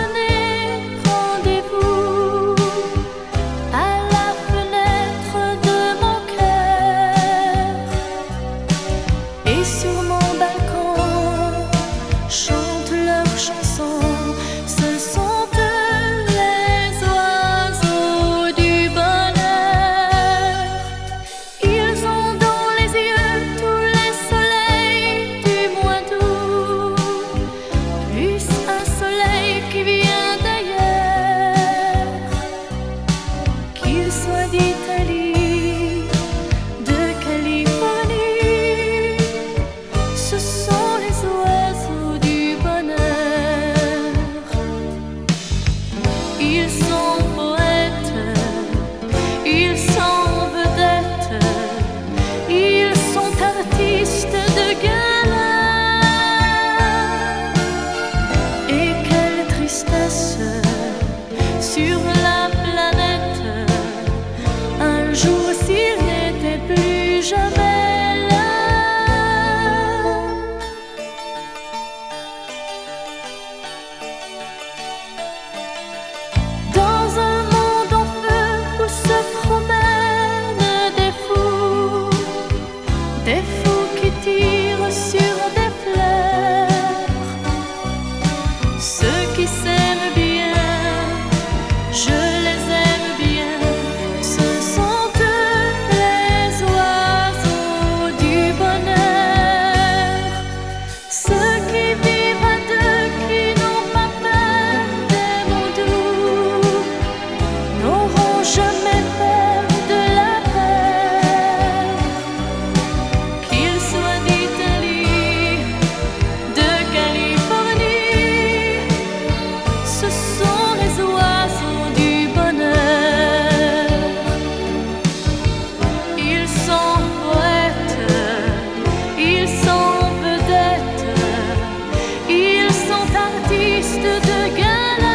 donné rendez-vous à la fenêtre de mon cœur, et sur mon balcon chantent leurs chansons. Ce sont eux les oiseaux du bonheur. Ils ont dans les yeux tous les soleils du mois d'août, plus un soleil qui vient d'ailleurs, qu'il soit d'Italie, de Californie. Ce sont les oiseaux du bonheur. Ils sont poètes, ils sont vedettes, ils sont artistes de gala. Et quelle tristesse sur la planète, un jour s'ils n'étaient plus jamais là. Dans un monde en feu où se promènent des fous qui tirent sur des fleurs. Ceux qui s'aiment bien, je les aime bien. Ce sont eux les oiseaux du bonheur. Ceux qui vivent à deux, qui n'ont pas peur des mots doux, n'auront jamais peur de la peur. Qu'ils soient d'Italie, de Californie, ce sont les oiseaux du bonheur. Ils sont poètes, ils sont vedettes, ils sont artistes de gala.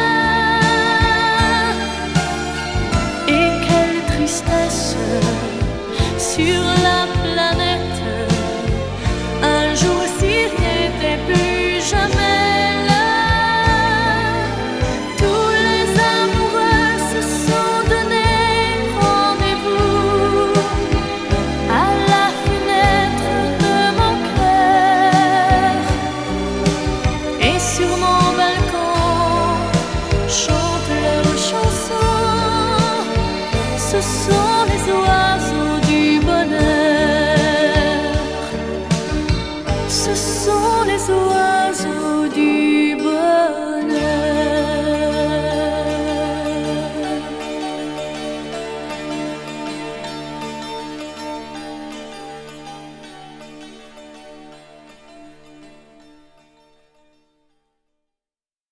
Et quelle tristesse sur la planète, un jour s'ils n'étaient plus jamais là. Tous les amoureux se sont donné rendez-vous à la fenêtre de mon cœur, et sur mon balcon chantent leurs chansons. Ce sont